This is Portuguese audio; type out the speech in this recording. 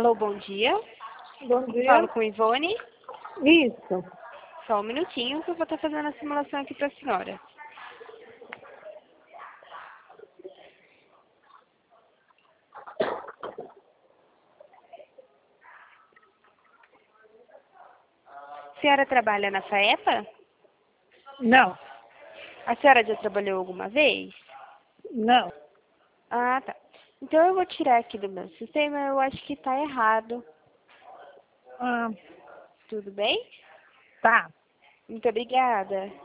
Alô, bom dia. Bom dia. Falo com Ivone. Isso. Só um minutinho que eu vou estar fazendo a simulação aqui para a senhora. A senhora trabalha na FAEPA? Não. A senhora já trabalhou alguma vez? Não. Ah, tá. Então eu vou tirar aqui do meu sistema, eu acho que está errado. Ah, Tudo bem? tá. Muito obrigada.